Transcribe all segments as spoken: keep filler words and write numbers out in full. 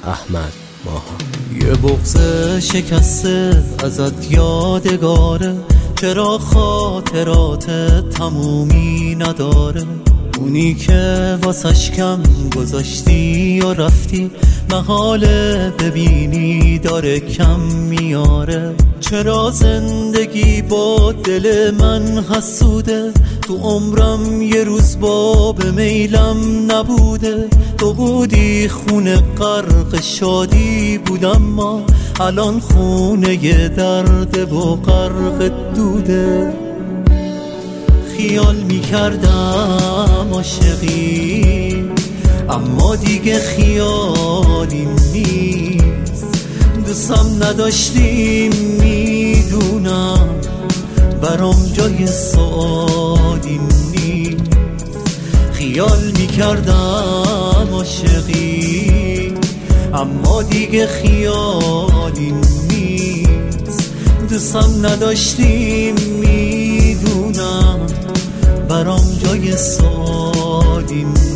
احمد ماها. یه بغض شکسته ازت یادگاره، چرا خاطرات تمومی نداره؟ اونی که واسش کم گذاشتی و رفتی، محاله ببینی داره کم میاره. چرا زندگی با دل من حسوده؟ تو عمرم یه روز با به میلم نبوده. تو بودی خونه غرق شادی بودم، ما الان خونه ی درد و غرق دوده. خیال میکردم عاشقی، اما دیگه خیالی نیست. دوستم نداشتیم میدونم، برام جای سوالی نیست. خیال میکردم عاشقی، اما دیگه خیالی نیست. دوستم نداشتیم میدونم، برام جای سوالی نیست.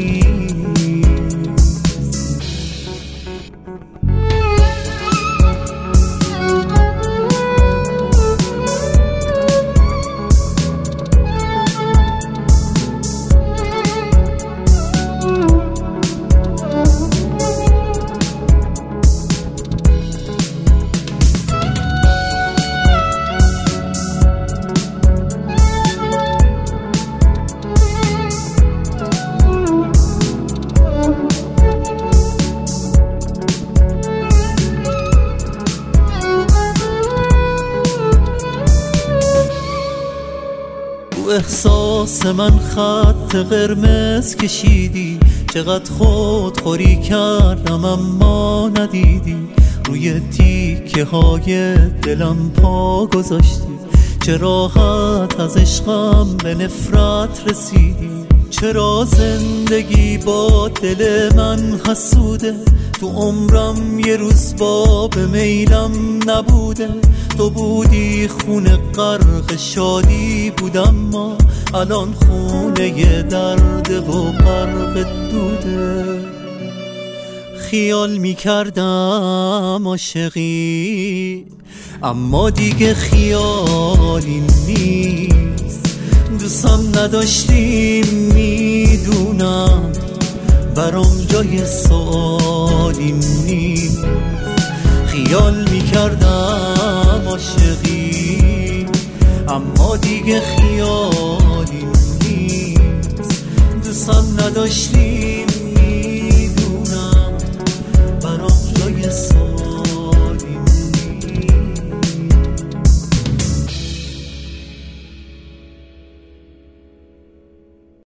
احساس من خط قرمز کشیدی، چقدر خودخوری کردم اما ندیدی. روی تیکه های دلم پا گذاشتی، چه راحت از عشقم به نفرت رسیدی. چرا زندگی با دل من حسوده؟ تو عمرم یه روز با به میلم نبوده. تو بودی خونه غرق شادی بودم، ما الان خونه ی درد و غرق دوده. خیال میکردم عاشقی، اما دیگه خیالی نیست. دوستم نداشتیم میدونم، برام جای سوالی نیست. خیال میکردم عاشقی، اما دیگه خیالی نیست. دوستم نداشتیم